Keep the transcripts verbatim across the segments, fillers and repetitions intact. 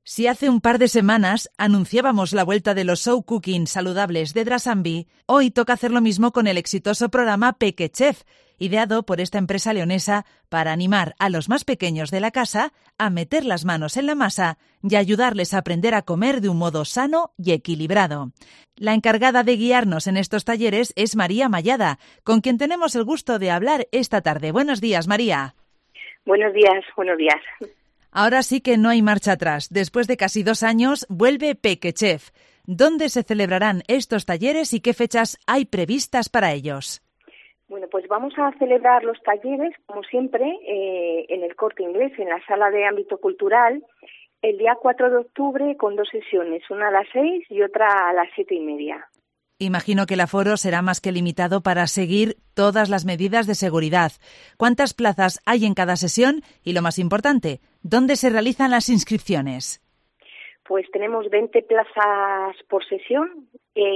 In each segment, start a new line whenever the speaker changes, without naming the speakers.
Si hace un par de semanas anunciábamos la vuelta de los show cooking saludables de Drasambi, hoy toca hacer lo mismo con el exitoso programa Peque Chef, ideado por esta empresa leonesa para animar a los más pequeños de la casa a meter las manos en la masa y ayudarles a aprender a comer de un modo sano y equilibrado. La encargada de guiarnos en estos talleres es María Mallada, con quien tenemos el gusto de hablar esta tarde. Buenos días, María.
Buenos días, buenos días.
Ahora sí que no hay marcha atrás. Después de casi dos años, vuelve Peque Chef. ¿Dónde se celebrarán estos talleres y qué fechas hay previstas para ellos?
Bueno, pues vamos a celebrar los talleres, como siempre, eh, en el Corte Inglés, en la sala de ámbito cultural, el día cuatro de octubre con dos sesiones, una a las seis y otra a las siete y media.
Imagino que el aforo será más que limitado para seguir todas las medidas de seguridad. ¿Cuántas plazas hay en cada sesión? Y lo más importante, ¿dónde se realizan las inscripciones?
Pues tenemos veinte plazas por sesión.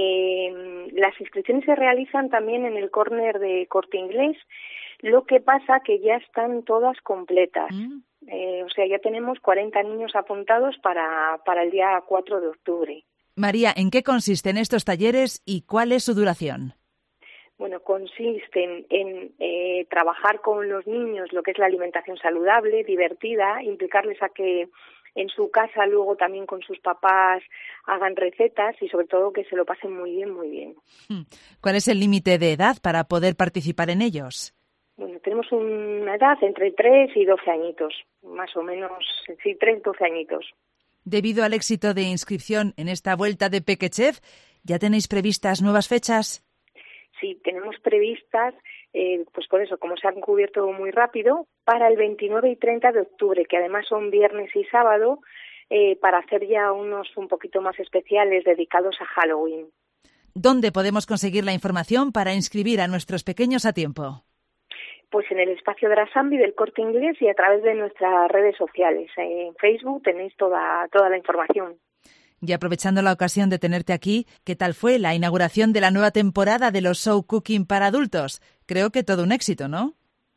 Eh, las inscripciones se realizan también en el córner de Corte Inglés, lo que pasa que ya están todas completas. Mm. Eh, o sea, ya tenemos cuarenta niños apuntados para, para el día cuatro de octubre.
María, ¿en qué consisten estos talleres y cuál es su duración?
Bueno, consisten en eh, trabajar con los niños lo que es la alimentación saludable, divertida, implicarles a que en su casa luego también con sus papás hagan recetas y sobre todo que se lo pasen muy bien, muy bien.
¿Cuál es el límite de edad para poder participar en ellos?
Bueno, tenemos una edad entre tres y doce añitos, más o menos, sí, tres, doce añitos.
Debido al éxito de inscripción en esta vuelta de Peque Chef, ¿ya tenéis previstas nuevas fechas?
Sí, tenemos previstas, eh, pues por eso, como se han cubierto muy rápido, para el veintinueve y treinta de octubre, que además son viernes y sábado, eh, para hacer ya unos un poquito más especiales dedicados a Halloween.
¿Dónde podemos conseguir la información para inscribir a nuestros pequeños a tiempo?
Pues en el espacio de Drasambi del Corte Inglés y a través de nuestras redes sociales. En Facebook tenéis toda, toda la información.
Y aprovechando la ocasión de tenerte aquí, ¿qué tal fue la inauguración de la nueva temporada de los show cooking para adultos? Creo que todo un éxito, ¿no?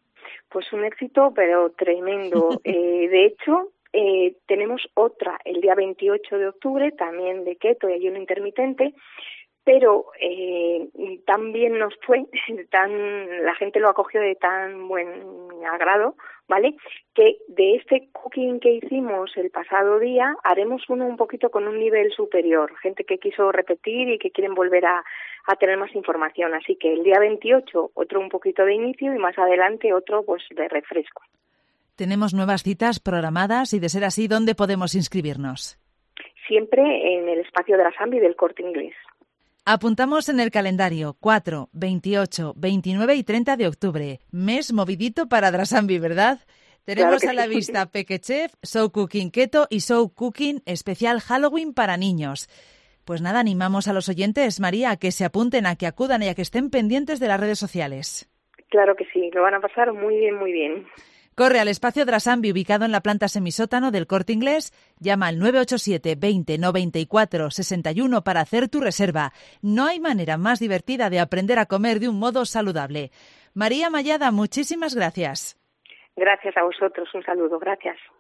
Pues un éxito, pero tremendo. eh, de hecho, eh, tenemos otra el día veintiocho de octubre, también de keto y ayuno intermitente, pero eh, tan bien nos fue, tan la gente lo acogió de tan buen agrado, ¿vale? Que de este cooking que hicimos el pasado día, haremos uno un poquito con un nivel superior, gente que quiso repetir y que quieren volver a, a tener más información. Así que el día veintiocho, otro un poquito de inicio y más adelante otro pues de refresco.
Tenemos nuevas citas programadas y de ser así, ¿dónde podemos inscribirnos?
Siempre en el espacio de Drasambi del Corte Inglés.
Apuntamos en el calendario cuatro, veintiocho, veintinueve y treinta de octubre. Mes movidito para Drasambi, ¿verdad? Tenemos claro a la sí. vista Peque Chef, Show Cooking Keto y Show Cooking especial Halloween para niños. Pues nada, animamos a los oyentes, María, a que se apunten, a que acudan y a que estén pendientes de las redes sociales.
Claro que sí, lo van a pasar muy bien, muy bien.
Corre al espacio Drasambi, ubicado en la planta semisótano del Corte Inglés. Llama al nueve ocho siete, veinte, noventa y cuatro, sesenta y uno para hacer tu reserva. No hay manera más divertida de aprender a comer de un modo saludable. María Mallada, muchísimas gracias.
Gracias a vosotros, un saludo, gracias.